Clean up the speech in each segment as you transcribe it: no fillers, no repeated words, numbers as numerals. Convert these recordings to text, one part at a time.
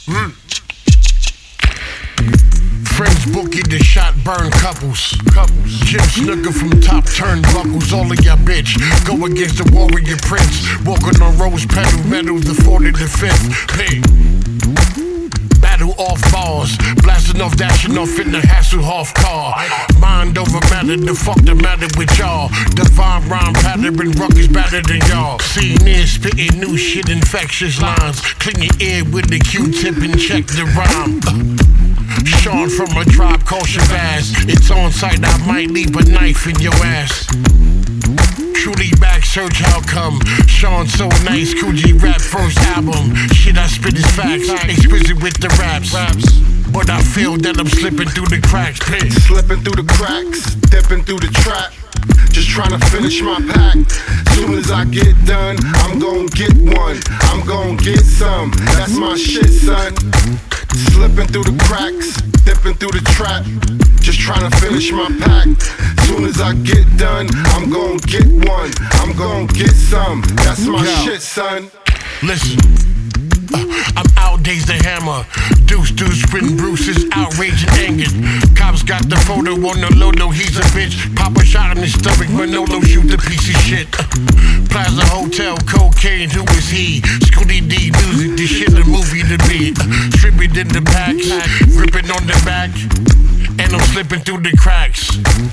Friends bookie the shot burn couples. Jim Snooker from top turnbuckles. All of y'all bitch go against the warrior prince. Walking on rose petal metal, the 45th. Hey. Battle off bars, blasting off, dashing off in the Hasselhoff car. Mind over matter, the fuck the matter with y'all? Divine rhyme pattern, ruckus better than y'all. See near spitting new shit, infectious lines. Clean your ear with the Q-tip and check the rhyme. Sean from a tribe called Shabazz. It's on site, I might leave a knife in your ass. Truly back, search how come. Sean so nice, Coogee rap first album. Shit I spit is facts, exquisite with the raps. But I feel that I'm slipping through the cracks, bitch. Slipping through the cracks, dipping through the trap. Just trying to finish my pack. Soon as I get done, I'm gon' get one. I'm gon' get some. That's my shit, son. Slipping through the cracks, dipping through the trap. Just trying to finish my pack. Soon as I get done, I'm gon' get one. I'm gon' get some. That's my shit, son. Listen, I'm out days the hammer. Deuce, spitting Bruce's outrage and anger. Cops got the photo on the low, he's a bitch. Pop a shot in his stomach, Manolo shoot the piece of shit. Plaza Hotel, cocaine, who is he? Scooty D music, this shit a movie to me. Stripping in the packs, ripping on the back, and I'm slipping through the cracks.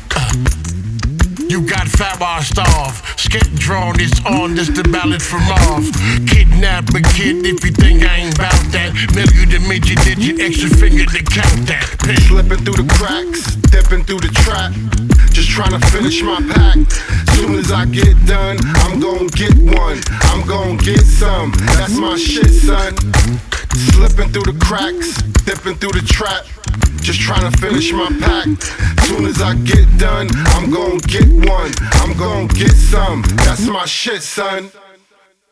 You got fat while I starve. Skit drawn, it's on, this the ballad for Marv. Kidnap a kid if you think I ain't bout that. Mail you the midget digit, extra finger to count that. Slipping through the cracks, dipping through the trap. Just trying to finish my pack. Soon as I get done, I'm gon' get one. I'm gon' get some. That's my shit, son. Slipping through the cracks, dipping through the trap. Just trying to finish my pack. Soon as I get done, I'm gon' get one. I'm gon' get some. That's my shit, son.